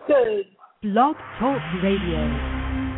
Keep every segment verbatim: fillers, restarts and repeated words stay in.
Good. Blog Talk Radio.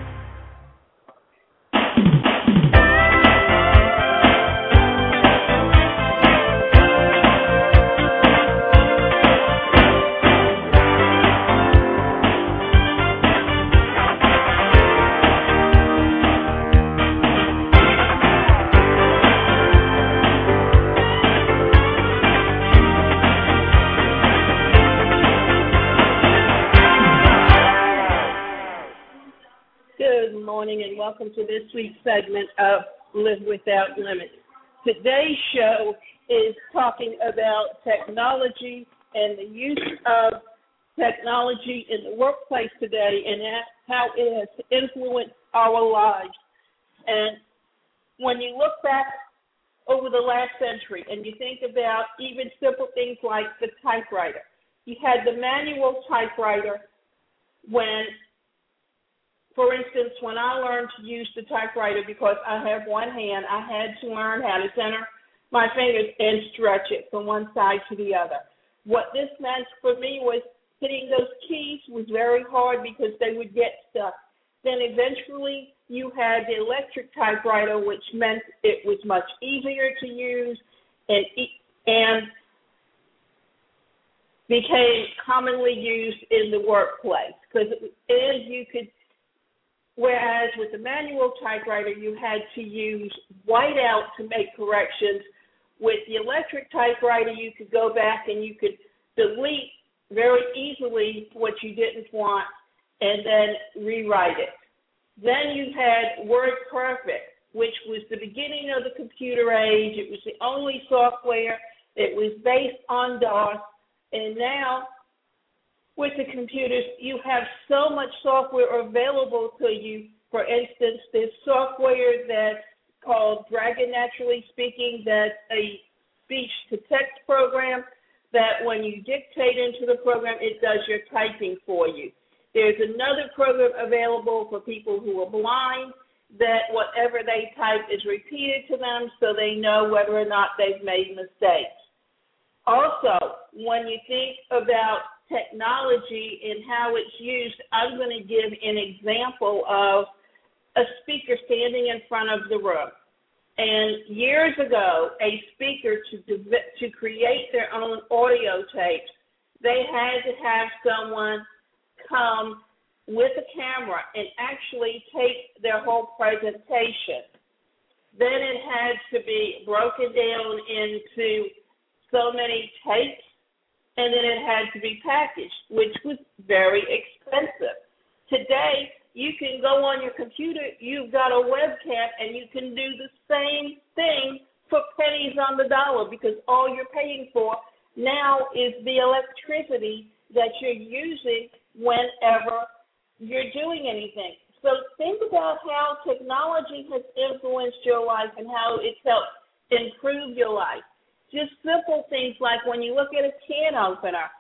Good morning and welcome to this week's segment of Live Without Limits. Today's show is talking about technology and the use of technology in the workplace today and how it has influenced our lives. And when you look back over the last century and you think about even simple things like the typewriter, you had the manual typewriter when For instance, when I learned to use the typewriter, because I have one hand, I had to learn how to center my fingers and stretch it from one side to the other. What this meant for me was hitting those keys was very hard because they would get stuck. Then eventually you had the electric typewriter, which meant it was much easier to use and and became commonly used in the workplace because it is you could. Whereas with the manual typewriter, you had to use whiteout to make corrections. With the electric typewriter, you could go back and you could delete very easily what you didn't want and then rewrite it. Then you had WordPerfect, which was the beginning of the computer age. It was the only software. It was based on DOS. And now, with the computers, you have so much software available to you. For instance, there's software that's called Dragon Naturally Speaking, that's a speech-to-text program that when you dictate into the program, it does your typing for you. There's another program available for people who are blind that whatever they type is repeated to them so they know whether or not they've made mistakes. Also, when you think about technology and how it's used, I'm going to give an example of a speaker standing in front of the room. And years ago, a speaker, to to create their own audio tapes, they had to have someone come with a camera and actually tape their whole presentation. Then it had to be broken down into so many tapes, and then it had to be packaged, which was very expensive. Today, you can go on your computer, you've got a webcam, and you can do the same thing for pennies on the dollar because all you're paying for now is the electricity that you're using whenever you're doing anything. So think about how technology has influenced your life and how it's helped improve your life. Just simple things like when you look at a can opener,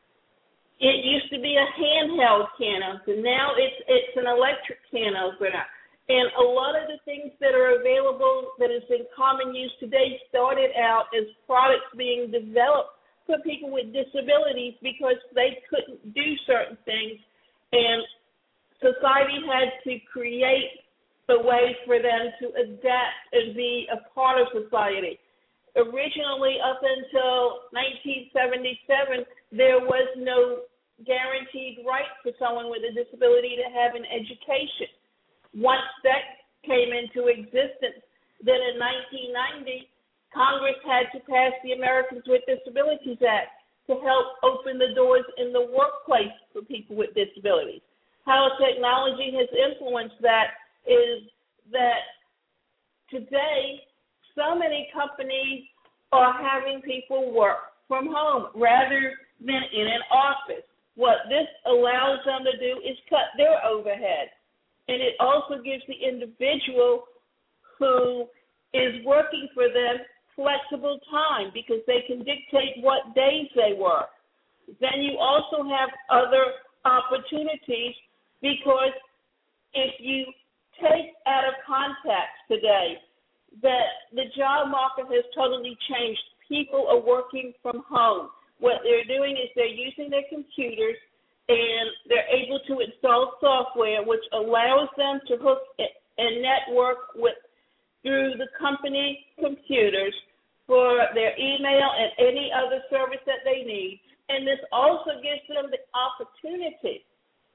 it used to be a handheld can opener. Now it's it's an electric can opener. And a lot of the things that are available that is in common use today started out as products being developed for people with disabilities because they couldn't do certain things. And society had to create a way for them to adapt and be a part of society. Originally, up until nineteen seventy-seven, there was no guaranteed right for someone with a disability to have an education. Once that came into existence, then in nineteen ninety, Congress had to pass the Americans with Disabilities Act to help open the doors in the workplace for people with disabilities. How technology has influenced that is that today, so many companies are having people work from home rather than in an office. What this allows them to do is cut their overhead. And it also gives the individual who is working for them flexible time because they can dictate what days they work. Then you also have other opportunities because if you take out of context today that the job market has totally changed. People are working from home. What they're doing is they're using their computers and they're to install software which allows them to hook and network with through the company computers for their email and any other service that they need. And this also gives them the opportunity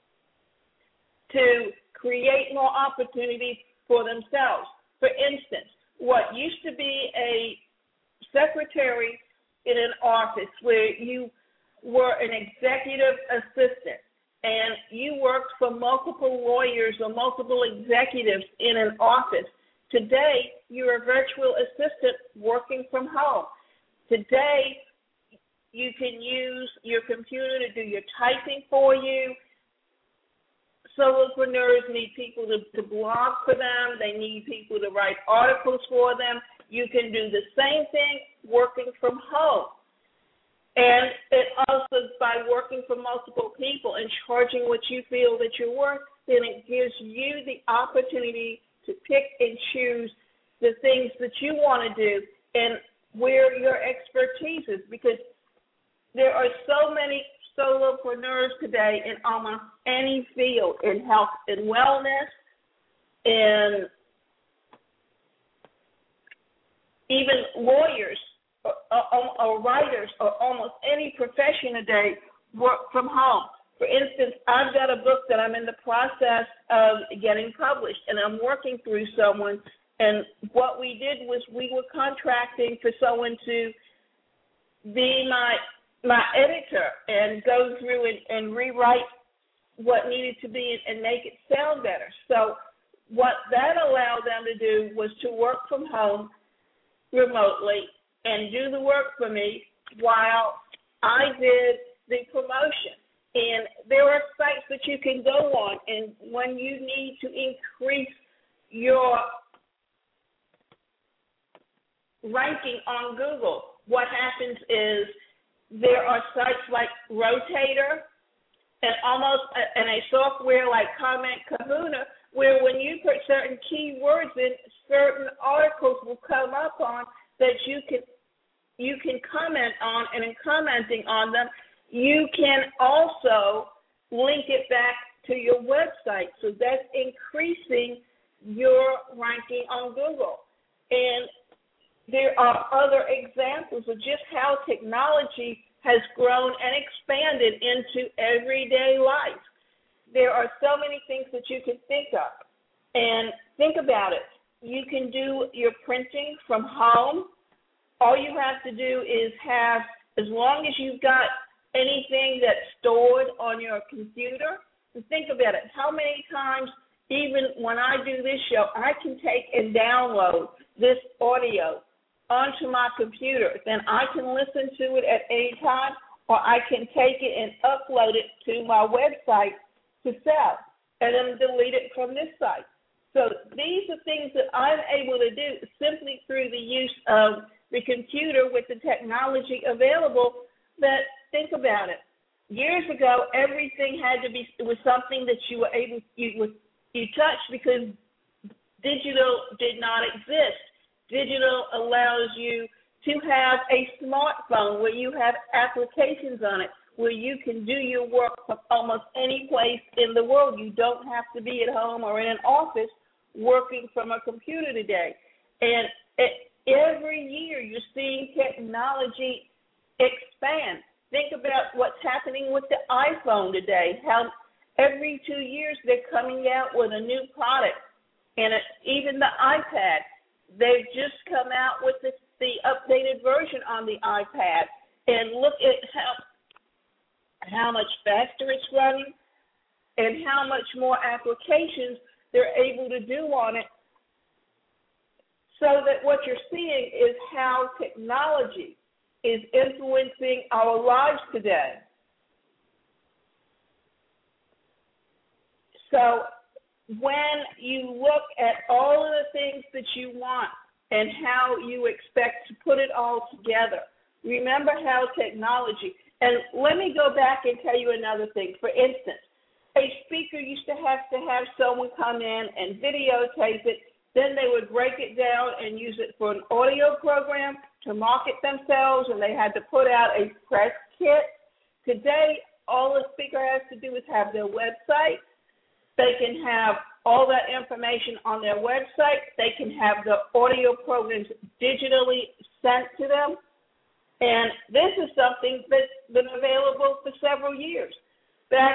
to create more opportunities for themselves. For instance, what used to be a secretary in an office where you were an executive assistant and you worked for multiple lawyers or multiple executives in an office, today you're a virtual assistant working from home. Today you can use your computer to do your typing for you. Solopreneurs need people to, to blog for them. They need people to write articles for them. You can do the same thing working from home. And it also, by working for multiple people and charging what you feel that you're worth, then it gives you the opportunity to pick and choose the things that you want to do and where your expertise is, because there are so many solopreneurs today in almost any field, in health and wellness, in even lawyers or, or, or writers or almost any profession today work from home. For instance, I've got a book that I'm in the process of getting published, and I'm working through someone, and what we did was we were contracting for someone to be my my editor and go through and, and rewrite what needed to be and make it sound better. So what that allowed them to do was to work from home remotely and do the work for me while I did the promotion. And there are sites that you can go on, and when you need to increase your ranking on Google, what happens is there are sites like Rotator and almost and a software like Comment Kahuna, where when you put certain keywords in, certain articles will come up on that you can you can comment on, and in commenting on them, you can also link it back to your website. So that's increasing your ranking on Google. And there are other examples of just how technology has grown and expanded into everyday life. There are so many things that you can think of. And think about it. You can do your printing from home. All you have to do is have, as long as you've got anything that's stored on your computer, and think about it. How many times, even when I do this show, I can take and download this audio onto my computer. Then I can listen to it at any time, or I can take it and upload it to my website to sell, and then delete it from this site. So these are things that I'm able to do simply through the use of the computer with the technology available. That, think about it. Years ago, everything had to be, it was something that you were able, you, you touched, because digital did not exist. Digital allows you to have a smartphone where you have applications on it, where you can do your work from almost any place in the world. You don't have to be at home or in an office working from a computer today. And it, every year you're seeing technology expand. Think about what's happening with the iPhone today, how every two years they're coming out with a new product. And it, even the iPad, they've just come out with the, the updated version on the iPad. And look at how how much faster it's running and how much more applications they're able to do on it. So that what you're seeing is how technology is influencing our lives today. So when you look at all of the things that you want and how you expect to put it all together, remember how technology, and let me go back and tell you another thing. For instance, a speaker used to have to have someone come in and videotape it, then they would break it down and use it for an audio program to market themselves, and they had to put out a press kit. Today, all the speaker has to do is have their website. They can have all that information on their website. They can have the audio programs digitally sent to them. And this is something that's been available for several years. Back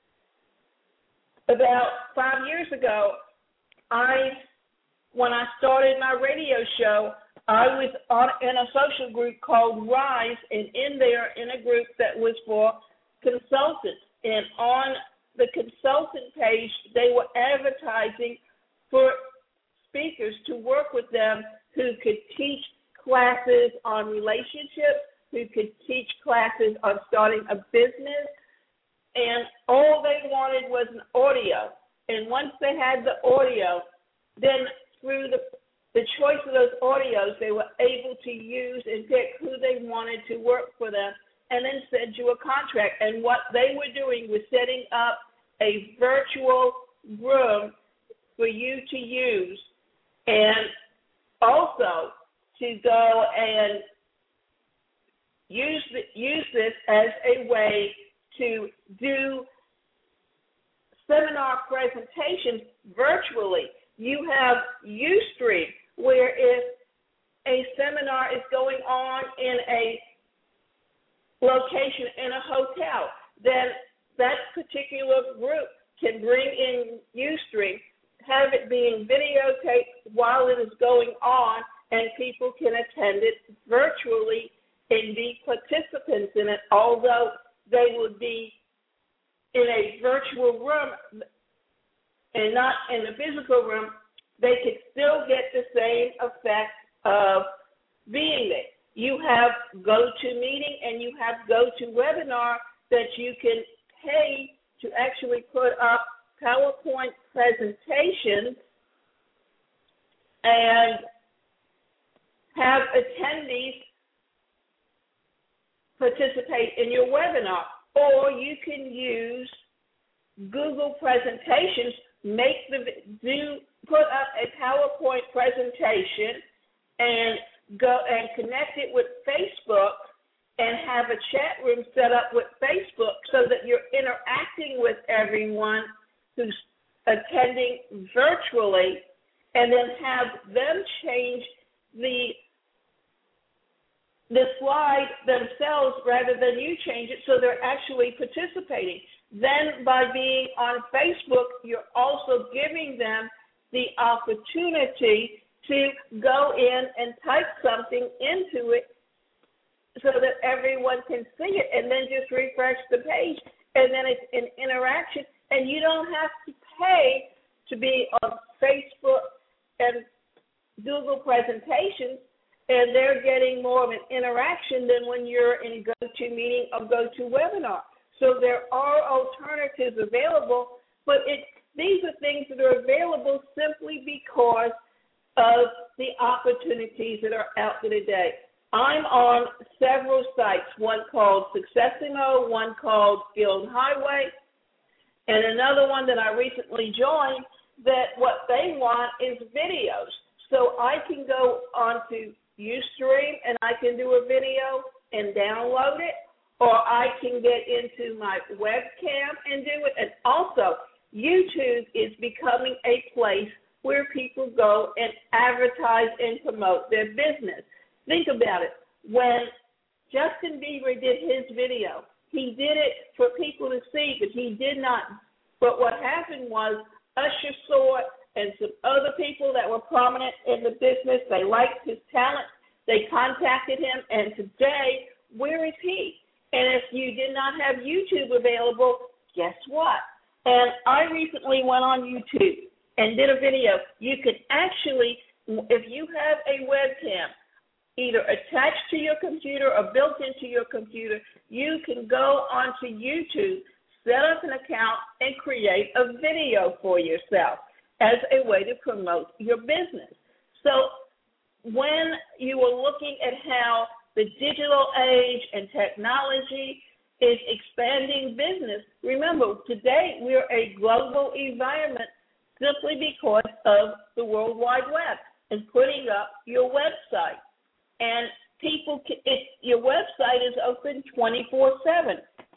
about five years ago, I, when I started my radio show, I was on in a social group called Rise, and in there, in a group that was for consultants. And on the consultant page, they were advertising for speakers to work with them who could teach classes on relationships, who could teach classes on starting a business, and all they wanted was an audio. And once they had the audio, then through the the choice of those audios, they were able to use and pick who they wanted to work for them and then send you a contract. And what they were doing was setting up a virtual room for you to use, and also to go and use the, use this as a way to do seminar presentations virtually. You have Ustream, where if a seminar is going on in a location in a hotel, then that particular group can bring in Ustream, have it being videotaped while it is going on, and people can attend it virtually and be participants in it, although they would be in a virtual room and not in the physical room. They could still get the same effect of being there. You have GoToMeeting and you have GoToWebinar that you can pay to actually put up PowerPoint presentations and have attendees participate in your webinar. Or you can use Google Presentations, make the do put up a PowerPoint presentation and go and connect it with Facebook and have a chat room set up with Facebook so that you're interacting with everyone who's attending virtually, and then have them change the the slide themselves rather than you change it, so they're actually participating. Then by being on Facebook, you're also giving them the opportunity to go in and type something into it so that everyone can see it, and then just refresh the page, and then it's an interaction, and you don't have to pay to be on Facebook and Google Presentations, and they're getting more of an interaction than when you're in GoToMeeting or GoToWebinar. So there are alternatives available, but it, these are things that are available simply because of the opportunities that are out there today. I'm on several sites, one called Successimo, one called Skilled Highway, and another one that I recently joined that what they want is videos. So I can go onto Ustream and I can do a video and download it, or I can get into my webcam and do it. And also, YouTube is becoming a place where people go and advertise and promote their business. Think about it. When Justin Bieber did his video, he did it for people to see, but he did not. But what happened was Usher saw it, and some other people that were prominent in the business, they liked his talent. They contacted him, and today, where is he? And if you did not have YouTube available, guess what? And I recently went on YouTube and did a video. You can actually, if you have a webcam, either attached to your computer or built into your computer, you can go onto YouTube, set up an account, and create a video for yourself as a way to promote your business. So when you are looking at how the digital age and technology is expanding business, remember, today we're a global environment simply because of the World Wide Web and putting up your website. And people, can, it, your website is open twenty-four seven.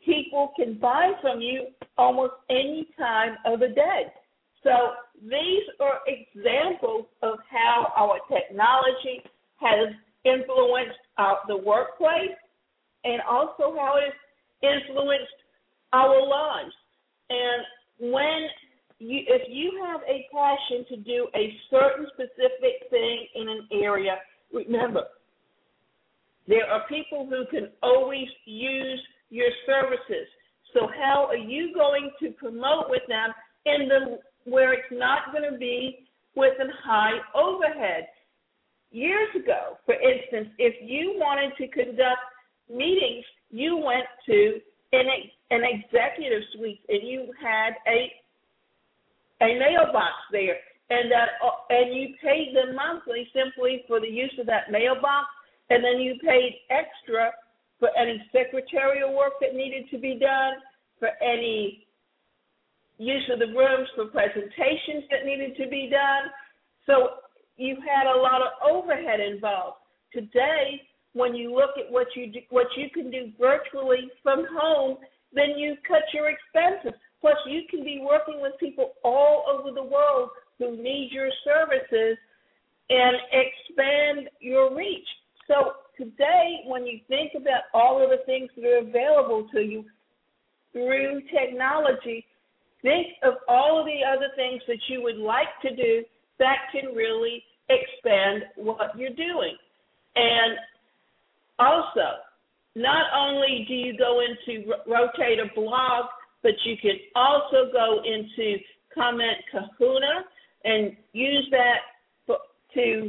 people can buy from you almost any time of the day. So these are examples of how our technology has influenced uh, the workplace and also how it has influenced our lives. And when you, if you have a passion to do a certain specific thing in an area, remember, there are people who can always use your services. So how are you going to promote with them in the where it's not going to be with a high overhead? Years ago, for instance, if you wanted to conduct meetings, you went to an, an executive suite and you had a a mailbox there, and that and you paid them monthly simply for the use of that mailbox, and then you paid extra for any secretarial work that needed to be done, for any use of the rooms for presentations that needed to be done. So you had a lot of overhead involved. Today, when you look at what you do, what you can do virtually from home, then you cut your expenses. Plus, you can be working with people all over the world who need your services and expand your reach. So today, when you think about all of the things that are available to you through technology, think of all of the other things that you would like to do that can really expand what you're doing. And also, not only do you go into Rotate a Blog, but you can also go into Comment Kahuna and use that for, to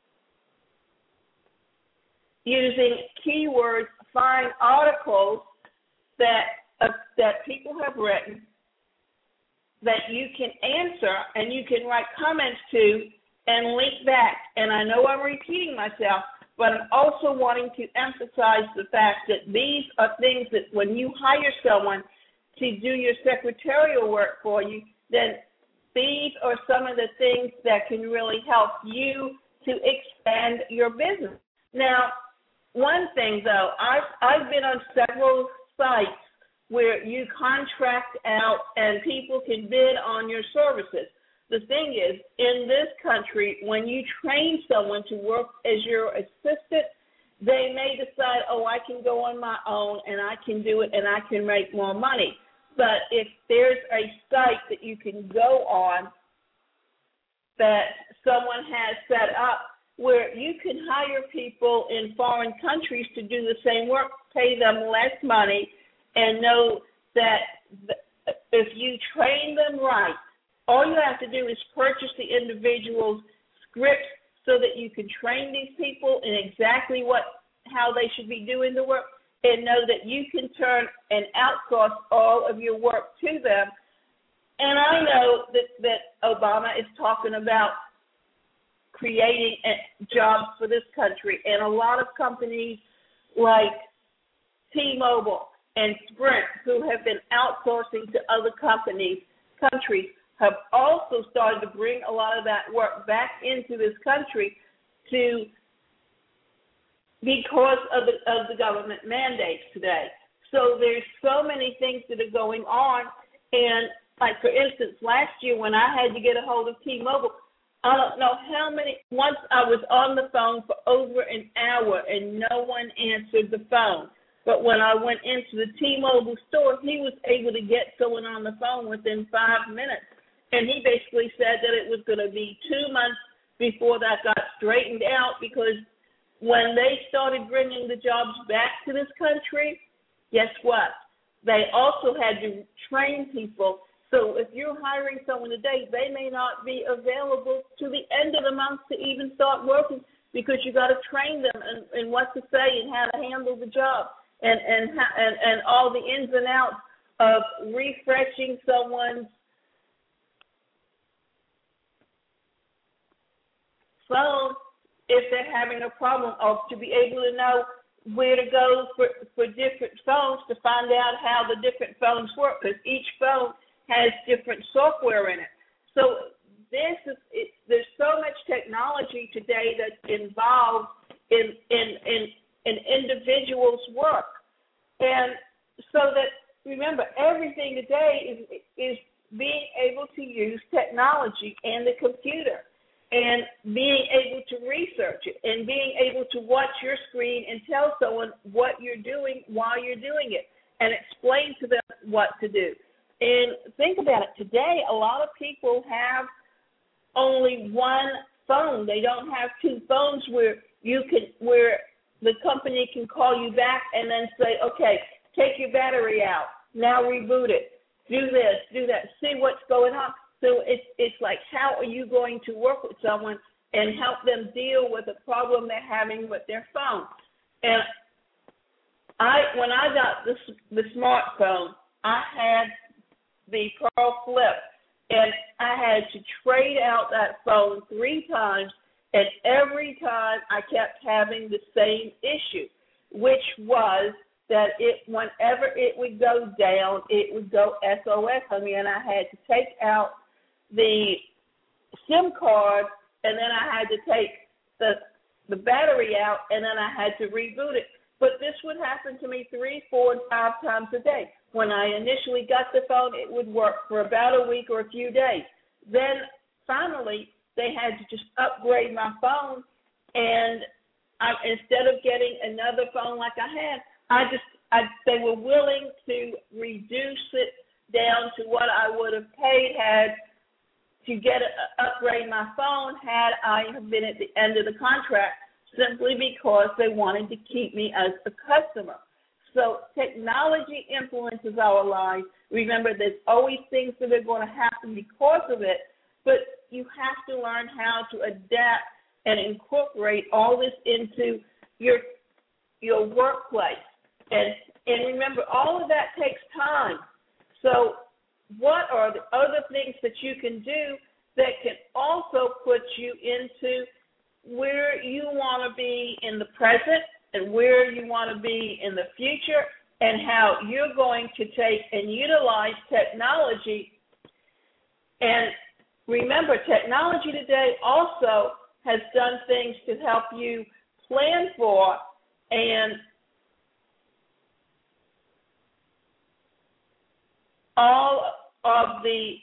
using keywords, find articles that uh, that people have written that you can answer and you can write comments to and link back. And I know I'm repeating myself, but I'm also wanting to emphasize the fact that these are things that when you hire someone to do your secretarial work for you, then these are some of the things that can really help you to expand your business. Now, one thing, though, I've, I've been on several sites where you contract out and people can bid on your services. The thing is, in this country, when you train someone to work as your assistant, they may decide, oh, I can go on my own and I can do it and I can make more money. But if there's a site that you can go on that someone has set up where you can hire people in foreign countries to do the same work, pay them less money, and know that if you train them right, all you have to do is purchase the individual's scripts so that you can train these people in exactly what how they should be doing the work, and know that you can turn and outsource all of your work to them. And I know that, that Obama is talking about creating jobs for this country, and a lot of companies like T-Mobile and Sprint, who have been outsourcing to other companies, countries, have also started to bring a lot of that work back into this country to because of the, of the government mandates today. So there's so many things that are going on. And like, for instance, last year when I had to get a hold of T-Mobile, I don't know how many, once I was on the phone for over an hour and no one answered the phone. But when I went into the T-Mobile store, he was able to get someone on the phone within five minutes. And he basically said that it was going to be two months before that got straightened out, because when they started bringing the jobs back to this country, guess what? They also had to train people. So if you're hiring someone today, they may not be available to the end of the month to even start working, because you got to train them in, in what to say and how to handle the job, and and and, and all the ins and outs of refreshing someone's phone if they're having a problem, or to be able to know where to go for, for different phones to find out how the different phones work, because each phone has different software in it. So this is it, there's so much technology today that's involved in in in an individual's work, and so that remember, everything today is is being able to use technology and the computer and being able to research it and being able to watch your screen and tell someone what you're doing while you're doing it and explain to them what to do. And think about it. Today, a lot of people have only one phone. They don't have two phones where you can, where the company can call you back and then say, okay, take your battery out. Now reboot it. Do this, do that, see what's going on. So it's it's like, how are you going to work with someone and help them deal with a problem they're having with their phone? And I, when I got the the smartphone, I had the Pearl Flip, and I had to trade out that phone three times, and every time I kept having the same issue, which was that it, whenever it would go down, it would go S O S on me, and I had to take out the SIM card, and then I had to take the the battery out, and then I had to reboot it. But this would happen to me three, four, and five times a day. When I initially got the phone, it would work for about a week or a few days. Then finally, they had to just upgrade my phone, and I, instead of getting another phone like I had, I just I, they were willing to reduce it down to what I would have paid had to get a, upgrade my phone had I have been at the end of the contract, simply because they wanted to keep me as a customer. So technology influences our lives. Remember, there's always things that are going to happen because of it, but you have to learn how to adapt and incorporate all this into your your workplace. And, and remember, all of that takes time. So what are the other things that you can do that can also put you into where you want to be in the present and where you want to be in the future, and how you're going to take and utilize technology. And remember, technology today also has done things to help you plan for and all of the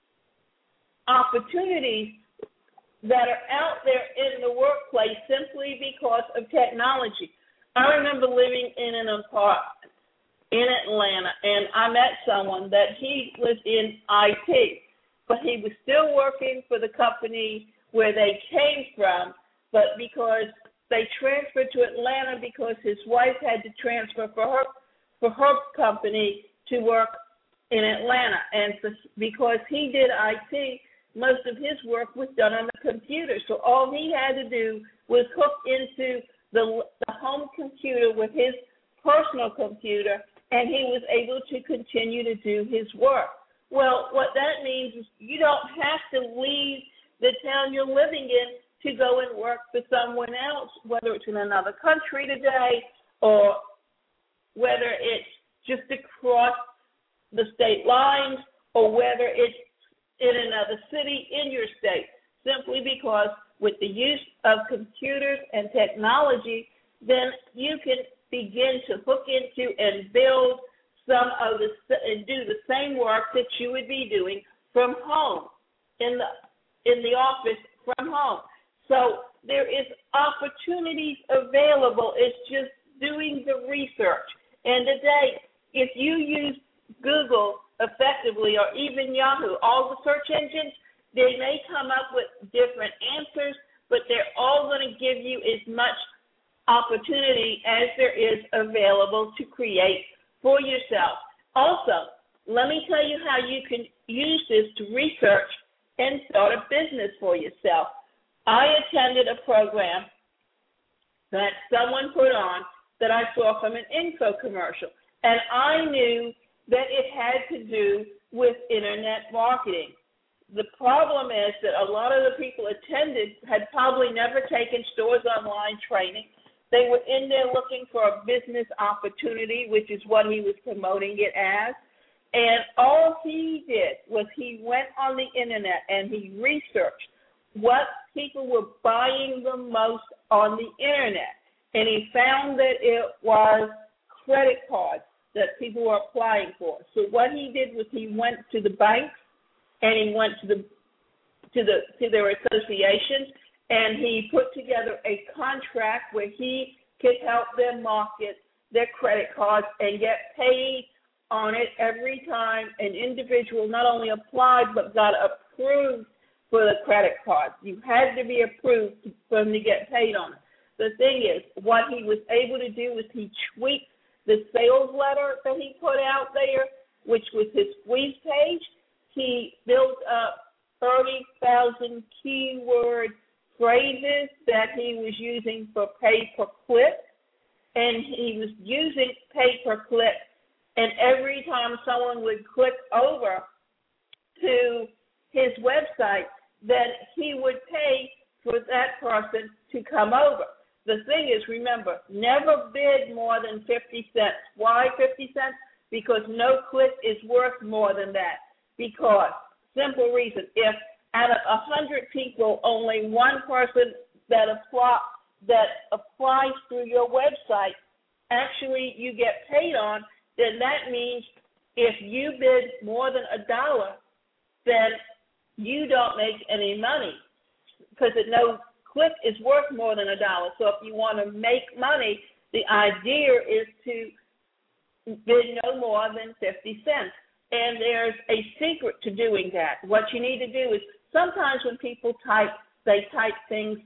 opportunities that are out there in the workplace simply because of technology. I remember living in an apartment in Atlanta, and I met someone that he was in I T, but he was still working for the company where they came from, but because they transferred to Atlanta because his wife had to transfer for her for her company to work in Atlanta, and for, because he did I T, most of his work was done on the computer. So all he had to do was hook into the, the home computer with his personal computer, and he was able to continue to do his work. Well, what that means is you don't have to leave the town you're living in to go and work for someone else, whether it's in another country today or whether it's just across the state lines or whether it's in another city in your state, simply because with the use of computers and technology, then you can begin to hook into and build some of the and do the same work that you would be doing from home, in the in the office from home. So there is opportunities available. It's just doing the research. And today, if you use Google effectively, or even Yahoo, all the search engines, they may come up with different answers, but they're all going to give you as much opportunity as there is available to create for yourself. Also, let me tell you how you can use this to research and start a business for yourself. I attended a program that someone put on that I saw from an info commercial, and I knew that it had to do with internet marketing. The problem is that a lot of the people attended had probably never taken stores online training. They were in there looking for a business opportunity, which is what he was promoting it as. And all he did was he went on the internet and he researched what people were buying the most on the internet. And he found that it was credit cards. that people are applying for. So what he did was he went to the banks and he went to the to the to their associations, and he put together a contract where he could help them market their credit cards and get paid on it every time an individual not only applied but got approved for the credit card. You had to be approved for him to get paid on it. The thing is, what he was able to do is he tweaked the sales letter that he put out there, which was his squeeze page. He built up thirty thousand keyword phrases that he was using for pay-per-click, and he was using pay-per-click, and every time someone would click over to his website, then he would pay for that person to come over. The thing is, remember, never bid more than fifty cents. Why fifty cents? Because no click is worth more than that. Because, simple reason, if out of one hundred people, only one person that, apply, that applies through your website, actually you get paid on, then that means if you bid more than a dollar, then you don't make any money because no click is worth more than a dollar. So if you want to make money, the idea is to bid no more than fifty cents. And there's a secret to doing that. What you need to do is sometimes when people type, they type things,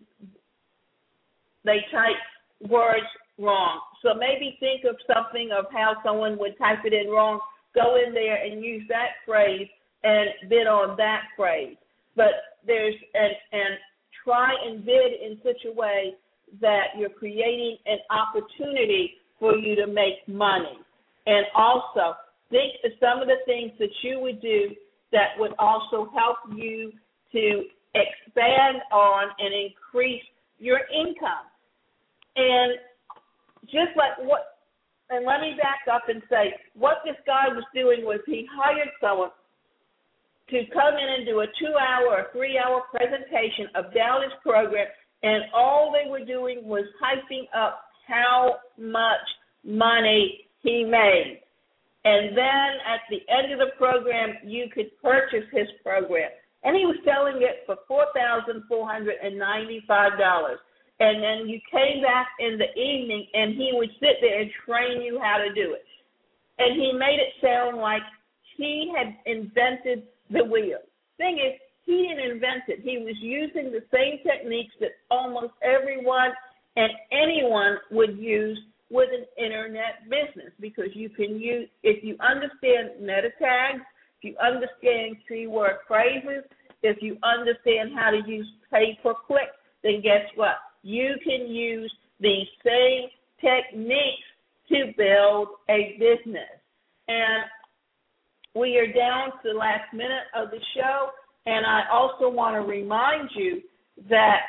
they type words wrong. So maybe think of something of how someone would type it in wrong. Go in there and use that phrase and bid on that phrase. But there's and, and try and bid in such a way that you're creating an opportunity for you to make money. And also think of some of the things that you would do that would also help you to expand on and increase your income. And just like what, and let me back up and say, what this guy was doing was he hired someone to come in and do a two-hour or three-hour presentation about his program, and all they were doing was hyping up how much money he made. And then at the end of the program, you could purchase his program. And he was selling it for four thousand four hundred ninety-five dollars. And then you came back in the evening, and he would sit there and train you how to do it. And he made it sound like he had invented the wheel. Thing is, he didn't invent it. He was using the same techniques that almost everyone and anyone would use with an internet business, because you can use, if you understand meta tags, if you understand keyword phrases, if you understand how to use pay-per-click, then guess what? You can use these same techniques to build a business. And we are down to the last minute of the show, and I also want to remind you that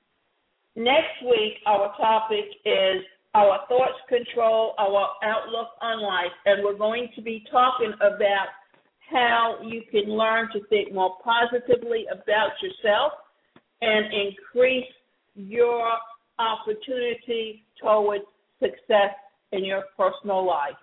next week our topic is our thoughts control our outlook on life, and we're going to be talking about how you can learn to think more positively about yourself and increase your opportunity towards success in your personal life.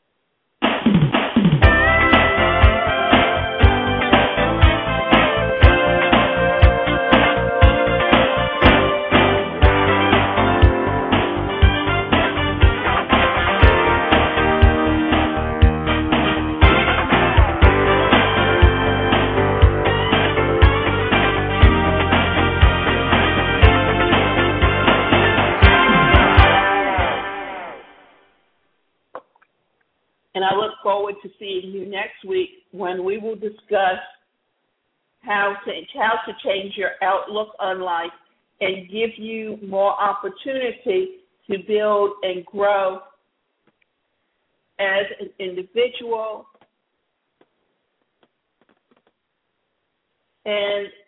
And I look forward to seeing you next week when we will discuss how to, how to change your outlook on life and give you more opportunity to build and grow as an individual and